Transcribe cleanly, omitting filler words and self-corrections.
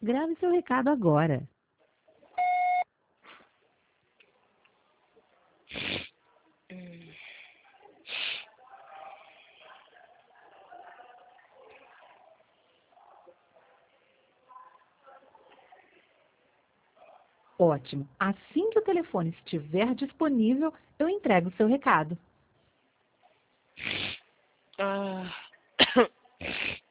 Grave seu recado agora. Ótimo. Assim que o telefone estiver disponível, eu entrego o seu recado. Ah,